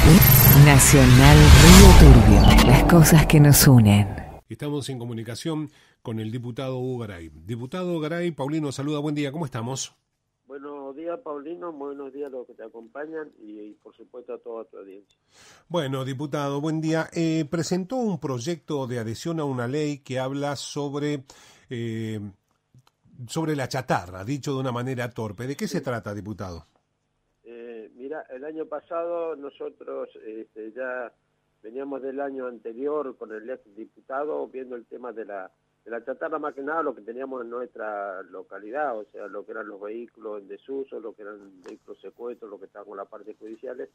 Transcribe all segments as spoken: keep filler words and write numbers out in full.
Nacional Río Turbio, las cosas que nos unen. Estamos en comunicación con el diputado Hugo Garay. Diputado Garay, Paulino saluda, buen día, ¿cómo estamos? Buenos días, Paulino, buenos días a los que te acompañan y, y por supuesto a toda tu audiencia. Bueno, diputado, buen día. Eh, presentó un proyecto de adhesión a una ley que habla sobre, eh, sobre la chatarra, dicho de una manera torpe. ¿De qué se trata, diputado? Eh, mira, el año pasado nosotros este, ya veníamos del año anterior con el ex diputado viendo el tema de la, de la chatarra, más que nada lo que teníamos en nuestra localidad, o sea, lo que eran los vehículos en desuso, lo que eran vehículos secuestros, lo que estaban con las partes judiciales.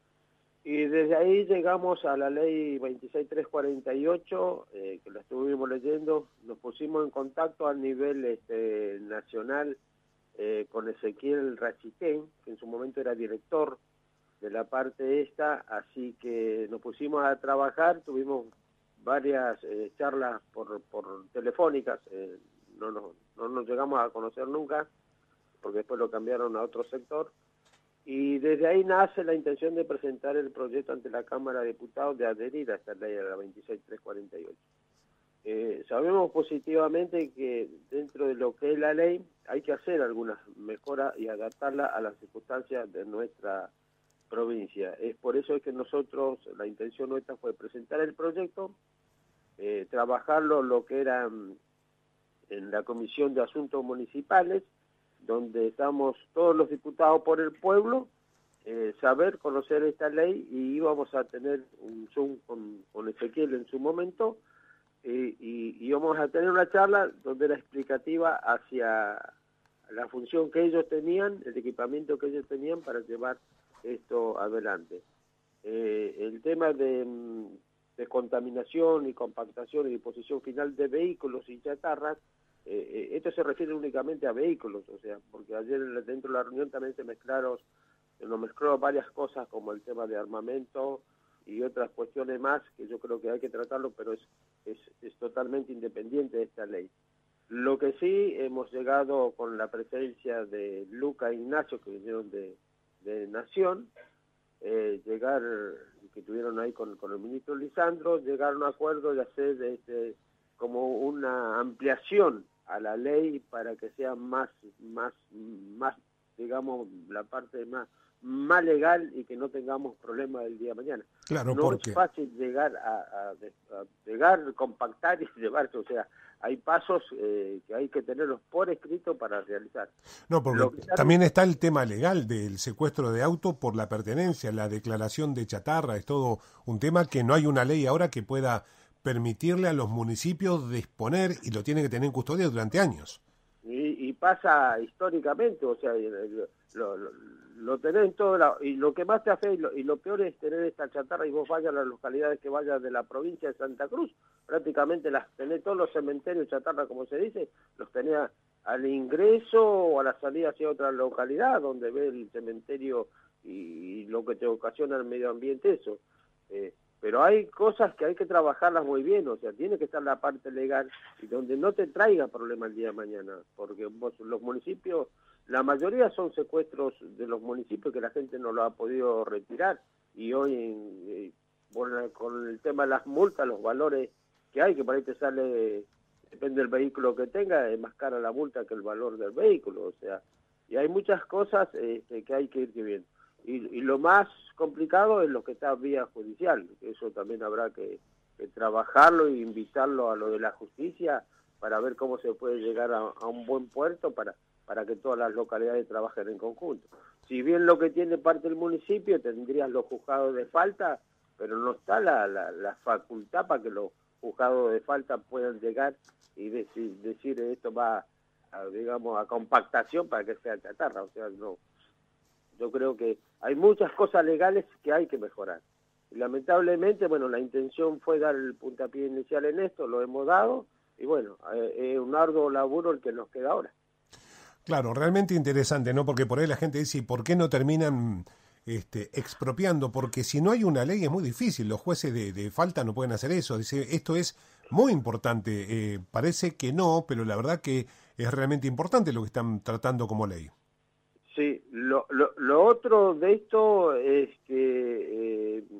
Y desde ahí llegamos a la ley veintiséis mil trescientos cuarenta y ocho, eh, que la estuvimos leyendo, nos pusimos en contacto a nivel este, nacional eh, con Ezequiel Rachitén, que en su momento era director de la parte esta, así que nos pusimos a trabajar, tuvimos varias eh, charlas por, por telefónicas, eh, no, nos, no nos llegamos a conocer nunca, porque después lo cambiaron a otro sector, y desde ahí nace la intención de presentar el proyecto ante la Cámara de Diputados de adherir a esta ley, a la veintiséis mil trescientos cuarenta y ocho. Eh, sabemos positivamente que dentro de lo que es la ley hay que hacer algunas mejoras y adaptarla a las circunstancias de nuestra provincia. Es por eso que nosotros, la intención nuestra fue presentar el proyecto, eh, trabajarlo lo que era en la Comisión de Asuntos Municipales, donde estamos todos los diputados por el pueblo, eh, saber, conocer esta ley, y íbamos a tener un Zoom con, con Ezequiel en su momento, eh, y, y íbamos a tener una charla donde era explicativa hacia la función que ellos tenían, el equipamiento que ellos tenían para llevar esto adelante. Eh, el tema de, de contaminación y compactación y disposición final de vehículos y chatarras, eh, eh, esto se refiere únicamente a vehículos, o sea, porque ayer dentro de la reunión también se mezclaron, se nos mezcló varias cosas como el tema de armamento y otras cuestiones más que yo creo que hay que tratarlo, pero es, es, es totalmente independiente de esta ley. Lo que sí hemos llegado con la presencia de Luca e Ignacio, que vinieron de de Nación, eh, llegar, que tuvieron ahí con, con el ministro Lisandro, llegar a un acuerdo de hacer este, como una ampliación a la ley para que sea más, más, más, digamos, la parte más, más legal y que no tengamos problemas el día de mañana. Claro, no porque es fácil llegar a, a, a llegar, compactar y llevarse, o sea, hay pasos eh, que hay que tenerlos por escrito para realizar. No, porque está también está el tema legal del secuestro de auto por la pertenencia, la declaración de chatarra, es todo un tema que no hay una ley ahora que pueda permitirle a los municipios disponer, y lo tienen que tener en custodia durante años. Y, y pasa históricamente, o sea, lo, lo, lo tenés en todo lado, y lo que más te hace, y lo, y lo peor es tener esta chatarra, y vos vayas a las localidades que vayas de la provincia de Santa Cruz, prácticamente las tenés, todos los cementerios chatarra, como se dice, los tenés al ingreso o a la salida hacia otra localidad, donde ves el cementerio y, y lo que te ocasiona el medio ambiente, eso. Eh, pero hay cosas que hay que trabajarlas muy bien, o sea, tiene que estar la parte legal y donde no te traiga problema el día de mañana, porque vos, los municipios, la mayoría son secuestros de los municipios que la gente no lo ha podido retirar, y hoy eh, bueno, con el tema de las multas, los valores que hay, que por ahí te sale, depende del vehículo que tenga, es más cara la multa que el valor del vehículo, o sea, y hay muchas cosas este, que hay que ir viendo. Y, y lo más complicado es lo que está vía judicial, eso también habrá que, que trabajarlo e invitarlo a lo de la justicia para ver cómo se puede llegar a, a un buen puerto para, para que todas las localidades trabajen en conjunto. Si bien lo que tiene parte del municipio, tendrías los juzgados de falta, pero no está la, la, la facultad para que los juzgados de falta puedan llegar y decir, decir esto va, a, digamos, a compactación para que sea chatarra, o sea, no. Yo creo que hay muchas cosas legales que hay que mejorar. Y lamentablemente, bueno, la intención fue dar el puntapié inicial en esto, lo hemos dado, y bueno, eh, es un arduo laburo el que nos queda ahora. Claro, realmente interesante, ¿no? Porque por ahí la gente dice, ¿y por qué no terminan este, expropiando? Porque si no hay una ley es muy difícil, los jueces de, de falta no pueden hacer eso. Dice, esto es muy importante, eh, parece que no, pero la verdad que es realmente importante lo que están tratando como ley. Sí, lo, lo, lo otro de esto es que eh,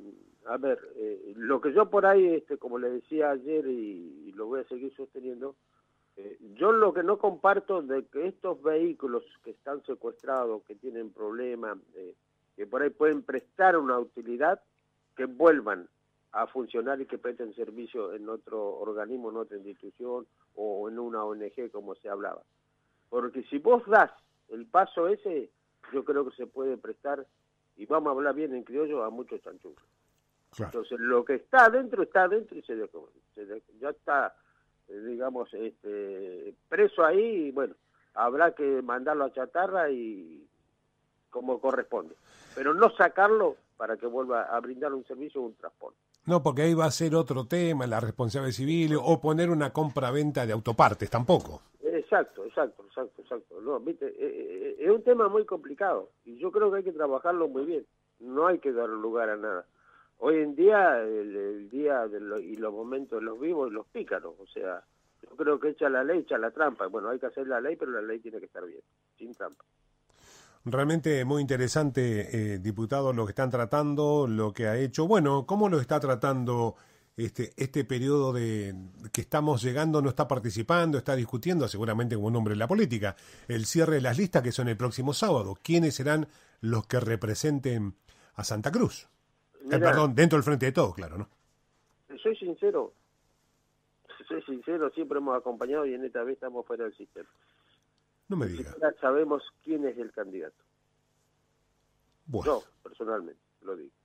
a ver, eh, lo que yo por ahí, este, como le decía ayer y, y lo voy a seguir sosteniendo, eh, yo lo que no comparto de que estos vehículos que están secuestrados, que tienen problemas, eh, que por ahí pueden prestar una utilidad, que vuelvan a funcionar y que presten servicio en otro organismo, en otra institución o en una O N G como se hablaba. Porque si vos das el paso ese, yo creo que se puede prestar, y vamos a hablar bien en criollo, a muchos chanchullos. Claro. Entonces, lo que está adentro, está adentro y se dejó. Se dejó ya está, eh, digamos, este, preso ahí, y bueno, habrá que mandarlo a chatarra y como corresponde. Pero no sacarlo para que vuelva a brindar un servicio o un transporte. No, porque ahí va a ser otro tema, la responsabilidad civil, o poner una compra-venta de autopartes, tampoco. Exacto, exacto, exacto, exacto. No, viste, eh, eh, es un tema muy complicado y yo creo que hay que trabajarlo muy bien. No hay que dar lugar a nada. Hoy en día, el, el día de lo, y los momentos de los vivos y los pícaros, o sea, yo creo que echa la ley, echa la trampa. Bueno, hay que hacer la ley, pero la ley tiene que estar bien, sin trampa. Realmente muy interesante, eh, diputado, lo que están tratando, lo que ha hecho. Bueno, ¿cómo lo está tratando este este periodo de que estamos llegando? ¿No está participando, está discutiendo, seguramente como un hombre de la política, el cierre de las listas que son el próximo sábado? ¿Quiénes serán los que representen a Santa Cruz? Mirá, eh, perdón, dentro del Frente de Todos, claro, ¿no? soy sincero, soy sincero, siempre hemos acompañado y en esta vez estamos fuera del sistema. No me Ni diga. siquiera sabemos quién es el candidato. Bueno. Yo, personalmente, lo digo.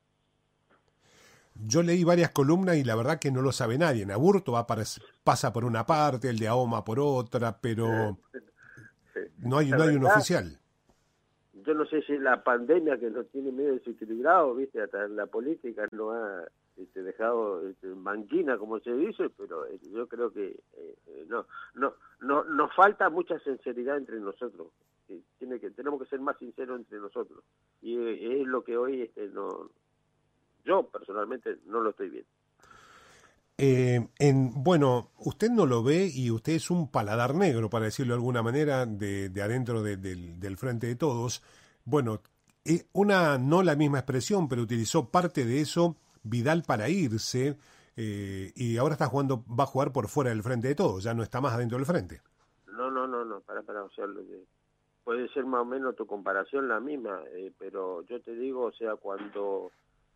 Yo leí varias columnas y la verdad que no lo sabe nadie. En Aburto va para, pasa por una parte, el de Ahoma por otra, pero Sí. no hay, La no hay un verdad, oficial. yo no sé si es la pandemia que nos tiene medio desequilibrado, ¿viste? Hasta en la política nos ha este, dejado este, manquina, como se dice, pero eh, yo creo que eh, eh, no, no, no, nos falta mucha sinceridad entre nosotros. Sí, tiene que, tenemos que ser más sinceros entre nosotros. Y eh, es lo que hoy este, no, yo personalmente no lo estoy viendo. Eh, en, bueno, usted no lo ve y usted es un paladar negro, para decirlo de alguna manera, de, de adentro de, del, del Frente de Todos. Bueno, eh, una, no la misma expresión, pero utilizó parte de eso Vidal para irse eh, y ahora está jugando, va a jugar por fuera del Frente de Todos, ya no está más adentro del Frente. No, no, no, no, para, para, o sea, lo que, puede ser más o menos tu comparación la misma, eh, pero yo te digo, o sea, cuando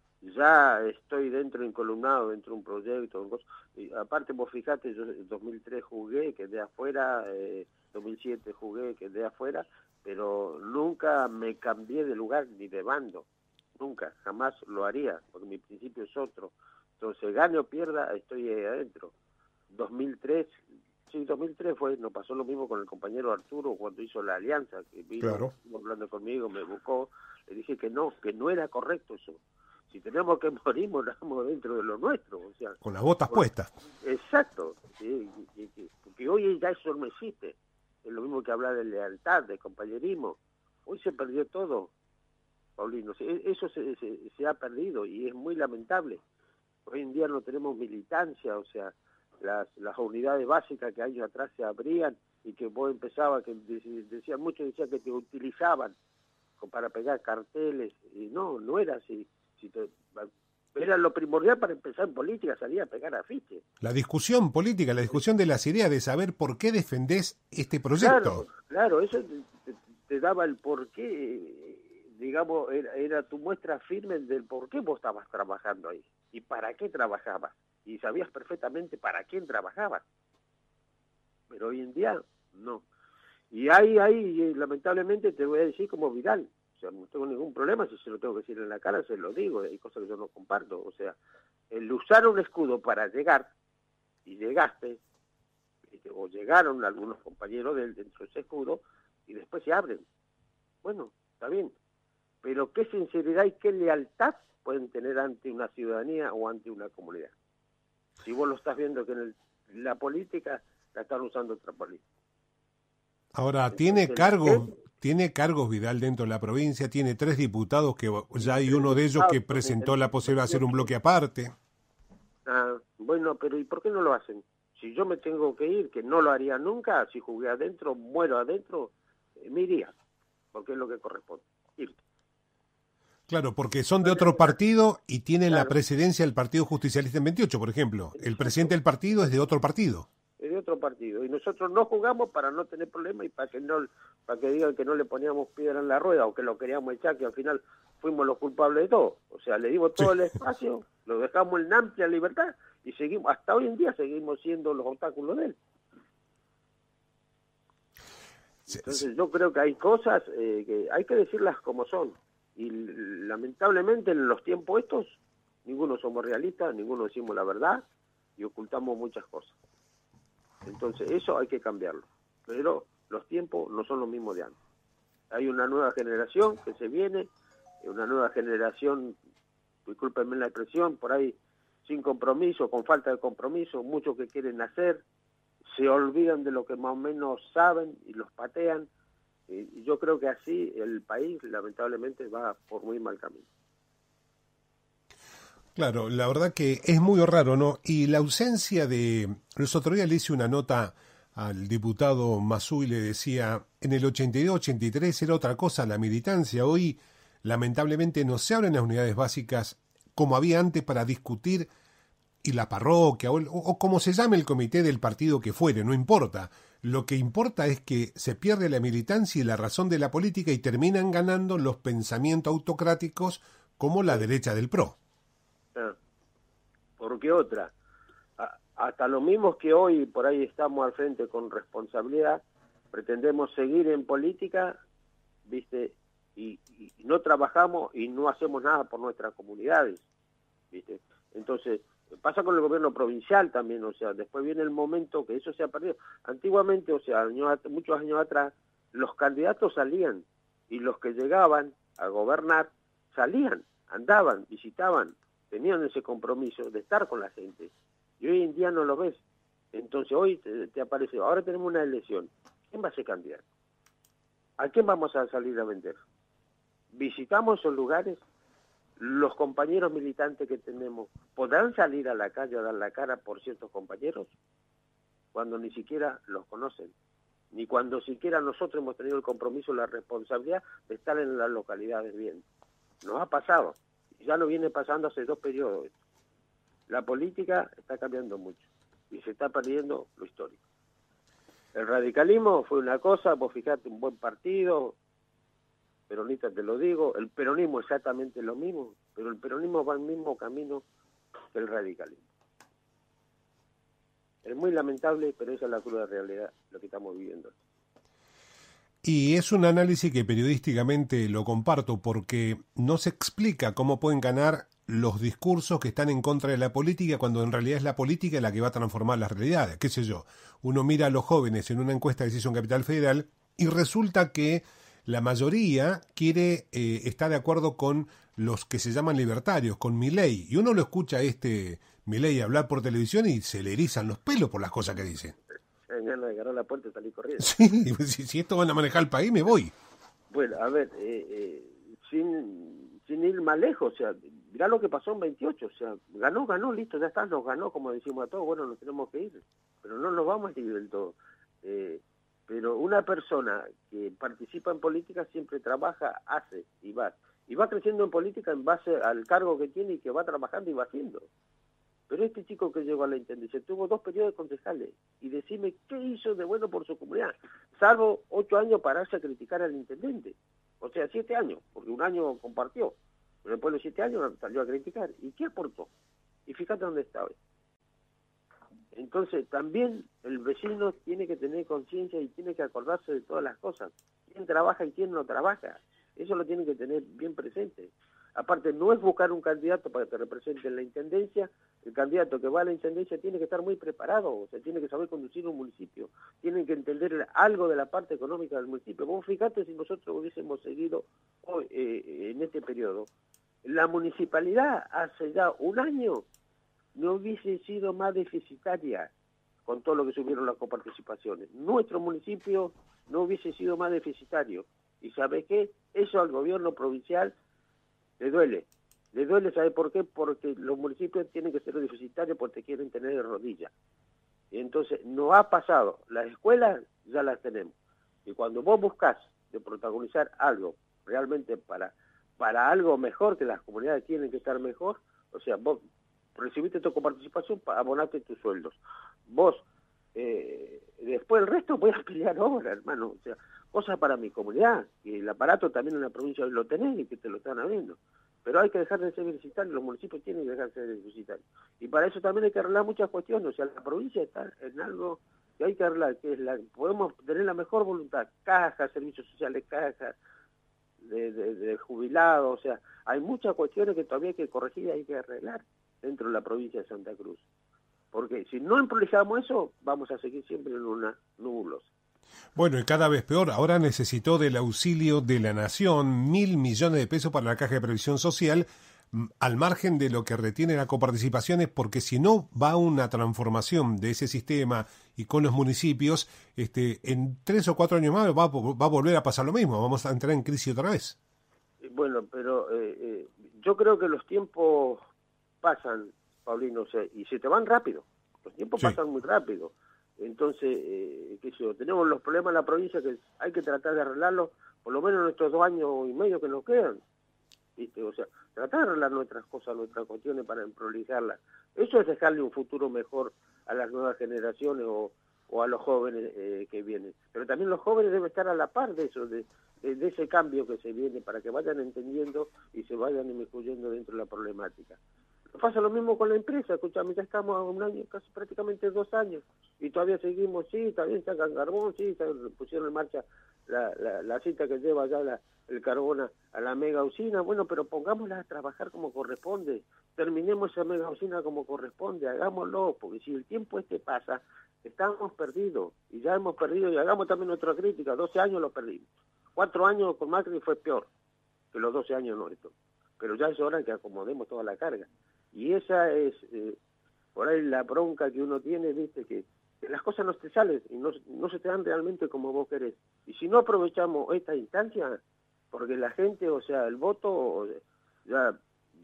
ya estoy dentro, encolumnado, dentro de un proyecto, un cosa, y aparte vos fijate, yo en dos mil tres jugué, quedé afuera, eh, dos mil siete jugué, quedé afuera, pero nunca me cambié de lugar ni de bando, nunca, jamás lo haría, porque mi principio es otro. Entonces, gane o pierda, estoy ahí adentro. dos mil tres, sí, dos mil tres fue, nos pasó lo mismo con el compañero Arturo cuando hizo la alianza, que vino, Claro. estuvo hablando conmigo, me buscó, le dije que no, que no era correcto eso. Si tenemos que morir, moramos dentro de lo nuestro, o sea... Con las botas por, puestas. Exacto, sí, y, y, y, porque hoy ya eso no existe. Es lo mismo que hablar de lealtad, de compañerismo. Hoy se perdió todo, Paulino. Eso se, se, se ha perdido y es muy lamentable. Hoy en día no tenemos militancia, o sea, las, las unidades básicas que años atrás se abrían y que vos empezabas, que decían, muchos decían que te utilizaban para pegar carteles, y no, no era así. Si te, era lo primordial para empezar en política, salir a pegar afiches. La discusión política, la discusión de las ideas, de saber por qué defendés este proyecto. Claro, claro, eso te, te, te daba el porqué, digamos, era, era tu muestra firme del por qué vos estabas trabajando ahí y para qué trabajabas. Y sabías perfectamente para quién trabajabas. Pero hoy en día, no. Y ahí, ahí, lamentablemente, te voy a decir como Vidal. O sea, no tengo ningún problema, si se lo tengo que decir en la cara, se lo digo, hay cosas que yo no comparto. O sea, el usar un escudo para llegar, y llegaste, o llegaron algunos compañeros de él dentro de ese escudo, y después se abren. Bueno, está bien. Pero ¿qué sinceridad y qué lealtad pueden tener ante una ciudadanía o ante una comunidad? Si vos lo estás viendo que en el, la política la están usando otra política. Ahora, ¿tiene cargos, tiene cargos Vidal dentro de la provincia? Tiene tres diputados, que ya hay uno de ellos que presentó la posibilidad de hacer un bloque aparte. Ah, bueno, pero ¿y por qué no lo hacen? Si yo me tengo que ir, que no lo haría nunca, si jugué adentro, muero adentro, eh, me iría, porque es lo que corresponde, irte. Claro, porque son de otro partido y tienen Claro. la presidencia del Partido Justicialista en veintiocho, por ejemplo. El presidente del partido es de otro partido. Es de otro partido. Y nosotros no jugamos para no tener problemas y para que no para que digan que no le poníamos piedra en la rueda o que lo queríamos echar, que al final fuimos los culpables de todo. O sea, le dimos todo Sí. el espacio, lo dejamos en amplia libertad y seguimos, hasta hoy en día seguimos siendo los obstáculos de él. Entonces yo creo que hay cosas eh, que hay que decirlas como son. Y lamentablemente en los tiempos estos, ninguno somos realistas, ninguno decimos la verdad y ocultamos muchas cosas. Entonces eso hay que cambiarlo. Pero los tiempos no son los mismos de antes. Hay una nueva generación que se viene, una nueva generación, discúlpenme la expresión, por ahí sin compromiso, con falta de compromiso, muchos que quieren hacer, se olvidan de lo que más o menos saben y los patean. Y yo creo que así el país lamentablemente va por muy mal camino. Claro, la verdad que es muy raro, ¿no? Y la ausencia de... Los otros días le hice una nota al diputado Mazú y le decía, en el ochenta y dos, ochenta y tres era otra cosa la militancia. Hoy, lamentablemente, no se abren las unidades básicas como había antes para discutir, y la parroquia, o, o como se llame el comité del partido que fuere, no importa. Lo que importa es que se pierde la militancia y la razón de la política y terminan ganando los pensamientos autocráticos como la derecha del P R O. Ah, porque otra, a, hasta los mismos que hoy por ahí estamos al frente con responsabilidad, pretendemos seguir en política, ¿viste? Y, y no trabajamos y no hacemos nada por nuestras comunidades, ¿viste? Entonces, pasa con el gobierno provincial también, o sea, después viene el momento que eso se ha perdido. Antiguamente, o sea, años, muchos años atrás, los candidatos salían y los que llegaban a gobernar salían, andaban, visitaban, tenían ese compromiso de estar con la gente. Y hoy en día no lo ves. Entonces hoy te, te aparece, ahora tenemos una elección. ¿Quién va a ser candidato? ¿A quién vamos a salir a vender? ¿Visitamos esos lugares? ¿Los compañeros militantes que tenemos podrán salir a la calle a dar la cara por ciertos compañeros? Cuando ni siquiera los conocen. Ni cuando siquiera nosotros hemos tenido el compromiso, la responsabilidad de estar en las localidades bien. Nos ha pasado. Ya lo viene pasando hace dos periodos. La política está cambiando mucho y se está perdiendo lo histórico. El radicalismo fue una cosa, vos fijate, un buen partido, peronista te lo digo, el peronismo exactamente lo mismo, pero el peronismo va al mismo camino que el radicalismo. Es muy lamentable, pero esa es la cruda realidad, lo que estamos viviendo. Y es un análisis que periodísticamente lo comparto porque no se explica cómo pueden ganar los discursos que están en contra de la política cuando en realidad es la política la que va a transformar las realidades. ¿Qué sé yo? Uno mira a los jóvenes en una encuesta que se hizo en Capital Federal y resulta que la mayoría quiere eh, está de acuerdo con los que se llaman libertarios, con Milei. Y uno lo escucha a este Milei hablar por televisión y se le erizan los pelos por las cosas que dice. En ganas de agarrar la puerta y salir corriendo. Sí, si, si esto van a manejar el país, me voy. Bueno, a ver, eh, eh, sin, sin ir más lejos, o sea, mirá lo que pasó en veintiocho, o sea, ganó, ganó, listo, ya está, nos ganó, como decimos a todos, bueno, nos tenemos que ir, pero no nos vamos a ir del todo. Eh, pero una persona que participa en política siempre trabaja, hace y va. Y va creciendo en política en base al cargo que tiene y que va trabajando y va haciendo. Pero este chico que llegó a la intendencia tuvo dos periodos de concejales y decime qué hizo de bueno por su comunidad, salvo ocho años pararse a criticar al intendente. O sea, siete años, porque un año compartió, pero después de siete años salió a criticar. ¿Y qué aportó? Y fíjate dónde está hoy. Entonces, también el vecino tiene que tener conciencia y tiene que acordarse de todas las cosas. Quién trabaja y quién no trabaja. Eso lo tiene que tener bien presente. Aparte, no es buscar un candidato para que represente en la intendencia. El candidato que va a la intendencia tiene que estar muy preparado, o sea, tiene que saber conducir un municipio, tiene que entender algo de la parte económica del municipio. Vos fíjate si nosotros hubiésemos seguido hoy, eh, en este periodo. La municipalidad hace ya un año no hubiese sido más deficitaria con todo lo que subieron las coparticipaciones. Nuestro municipio no hubiese sido más deficitario. ¿Y sabe qué? Eso al gobierno provincial le duele. Le duele, ¿sabe por qué? Porque los municipios tienen que ser deficitarios porque quieren tener de rodillas. Y entonces, no ha pasado. Las escuelas ya las tenemos. Y cuando vos buscás de protagonizar algo realmente para para algo mejor, que las comunidades tienen que estar mejor. O sea, vos recibiste tu coparticipación, abonaste tus sueldos. Vos, eh, después el resto voy a pelear ahora, hermano. O sea, cosas para mi comunidad, y el aparato también en la provincia lo tenés y que te lo están abriendo. Pero hay que dejar de ser deficitarios, los municipios tienen que dejar de ser deficitarios. Y para eso también hay que arreglar muchas cuestiones. O sea, la provincia está en algo que hay que arreglar, que es la, podemos tener la mejor voluntad, cajas, servicios sociales, cajas de, de, de jubilados, o sea, hay muchas cuestiones que todavía hay que corregir y hay que arreglar dentro de la provincia de Santa Cruz. Porque si no emprolijamos eso, vamos a seguir siempre en una nulos. Bueno, y cada vez peor. Ahora necesitó del auxilio de la Nación mil millones de pesos para la Caja de Previsión Social, al margen de lo que retiene la coparticipaciones, porque si no va una transformación de ese sistema y con los municipios, este, en tres o cuatro años más va, va a volver a pasar lo mismo, vamos a entrar en crisis otra vez. Bueno, pero eh, eh, yo creo que los tiempos pasan, Paulino, o sea, y se te van rápido, los tiempos sí. pasan muy rápido. Entonces, eh, qué sé yo, tenemos los problemas en la provincia que hay que tratar de arreglarlos, por lo menos en estos dos años y medio que nos quedan. ¿Viste? O sea, tratar de arreglar nuestras cosas, nuestras cuestiones para prolijarlas. Eso es dejarle un futuro mejor a las nuevas generaciones o, o a los jóvenes eh, que vienen. Pero también los jóvenes deben estar a la par de eso, de, de, de ese cambio que se viene, para que vayan entendiendo y se vayan inmiscuyendo dentro de la problemática. Pasa lo mismo con la empresa, escuchame, ya estamos a un año, casi prácticamente dos años, y todavía seguimos, sí, también sacan carbón, sí, pusieron en marcha la, la, la cita que lleva ya la, el carbón a, a la mega usina, bueno, pero pongámosla a trabajar como corresponde, terminemos esa mega usina como corresponde, hagámoslo, porque si el tiempo este pasa, estamos perdidos, y ya hemos perdido, y hagamos también nuestra crítica, doce años lo perdimos, cuatro años con Macri fue peor que los doce años nuestros, pero ya es hora que acomodemos toda la carga. Y esa es, eh, por ahí la bronca que uno tiene, viste, que, que las cosas no te salen y no, no se te dan realmente como vos querés. Y si no aprovechamos esta instancia, porque la gente, o sea, el voto ya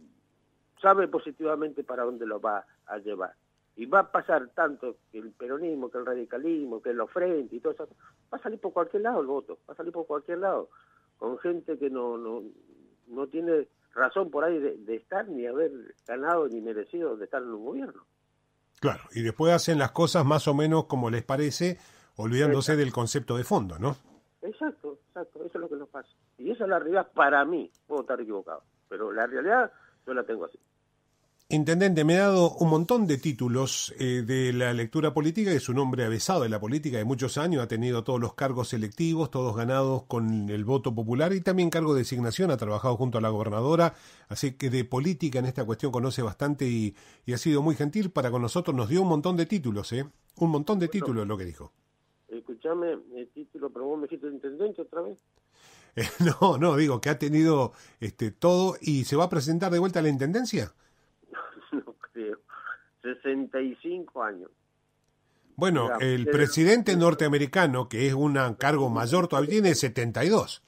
sabe positivamente para dónde lo va a llevar. Y va a pasar tanto que el peronismo, que el radicalismo, que los frentes y todo eso, va a salir por cualquier lado el voto, va a salir por cualquier lado, con gente que no, no, no tiene razón por ahí de, de estar, ni haber ganado ni merecido de estar en un gobierno. Claro, y después hacen las cosas más o menos como les parece, olvidándose exacto. del concepto de fondo, ¿no? Exacto, exacto, eso es lo que nos pasa. Y esa es la realidad para mí, puedo estar equivocado, pero la realidad yo la tengo así. Intendente, me ha dado un montón de títulos eh, de la lectura política, es un hombre avesado de la política de muchos años, ha tenido todos los cargos electivos, todos ganados con el voto popular y también cargo de designación, ha trabajado junto a la gobernadora, así que de política en esta cuestión conoce bastante y, y ha sido muy gentil para con nosotros, nos dio un montón de títulos, ¿eh? Un montón de bueno, títulos lo que dijo. Escuchame, el título, pero vos me dijiste intendente otra vez. Eh, no, no, digo que ha tenido este todo y se va a presentar de vuelta a la intendencia. No creo. sesenta y cinco años. Bueno, Mira, el pero... presidente norteamericano, que es un cargo mayor, todavía tiene setenta y dos.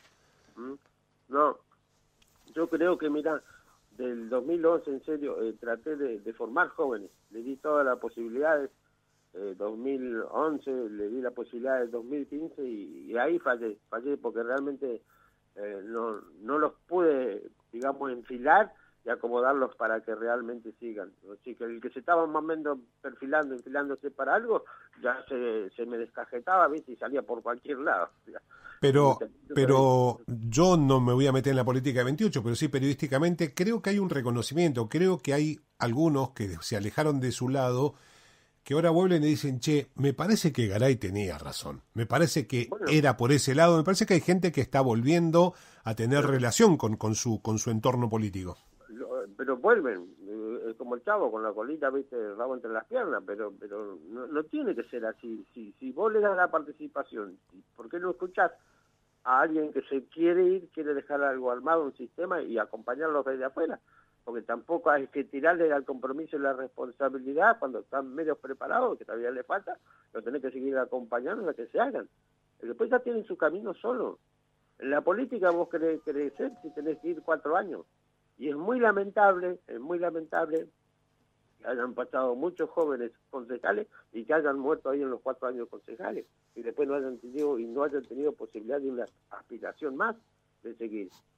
No, yo creo que, mira, del dos mil once, en serio, eh, traté de, de formar jóvenes. Le di todas las posibilidades. Eh, dos mil once, le di la posibilidad del dos mil quince y, y ahí fallé. Fallé porque realmente eh, no, no los pude, digamos, enfilar y acomodarlos para que realmente sigan. Así que el que se estaba más o menos perfilando, enfilándose para algo, ya se, se me descajetaba, ¿viste? Y salía por cualquier lado. Pero, pero yo no me voy a meter en la política de veintiocho, pero sí periodísticamente creo que hay un reconocimiento, creo que hay algunos que se alejaron de su lado, que ahora vuelven y dicen, che, me parece que Garay tenía razón, me parece que bueno, era por ese lado, me parece que hay gente que está volviendo a tener pero, relación con, con, su, con su entorno político. Pero vuelven, eh, como el chavo con la colita, viste, el rabo entre las piernas, pero pero no, no tiene que ser así. Si, si vos le das la participación, ¿por qué no escuchás a alguien que se quiere ir, quiere dejar algo armado, un sistema, y acompañarlos desde afuera? Porque tampoco hay que tirarle al compromiso y la responsabilidad cuando están medio preparados, que todavía le falta, lo tenés que seguir acompañando a que se hagan. Y después ya tienen su camino solo. En la política vos querés crecer si tenés que ir cuatro años. Y es muy lamentable, es muy lamentable que hayan pasado muchos jóvenes concejales y que hayan muerto ahí en los cuatro años concejales y después no hayan tenido y no hayan tenido posibilidad de una aspiración más de seguir.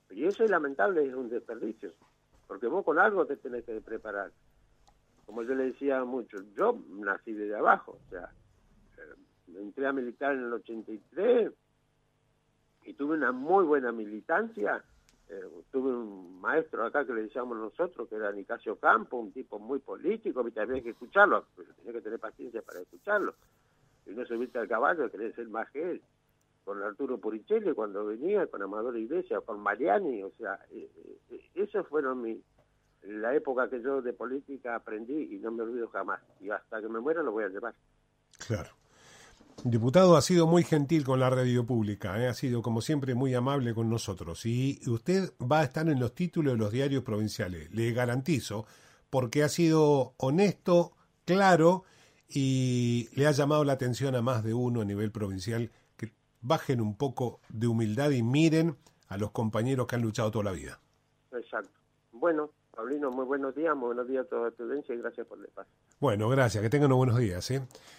Y eso es lamentable, es un desperdicio, porque vos con algo te tenés que preparar. Como yo le decía a muchos, yo nací desde abajo, o sea, entré a militar en el ochenta y tres y tuve una muy buena militancia. Eh, tuve un maestro acá que le decíamos nosotros, que era Nicasio Campo, un tipo muy político, ¿viste? Había que escucharlo, pero tenía que tener paciencia para escucharlo. Y no subirte al caballo, quería ser más que él. Con Arturo Puricelli cuando venía, con Amador Iglesias, con Mariani, o sea, eh, eh, esos fueron mi, la época que yo de política aprendí y no me olvido jamás. Y hasta que me muera lo voy a llevar. Claro. Diputado, ha sido muy gentil con la radio pública, ¿eh? Ha sido como siempre muy amable con nosotros y usted va a estar en los títulos de los diarios provinciales, le garantizo, porque ha sido honesto, claro y le ha llamado la atención a más de uno a nivel provincial que bajen un poco de humildad y miren a los compañeros que han luchado toda la vida. Exacto. Bueno, Paulino, muy buenos días, muy buenos días a toda la audiencia y gracias por el espacio. Bueno, gracias, que tengan unos buenos días, ¿eh?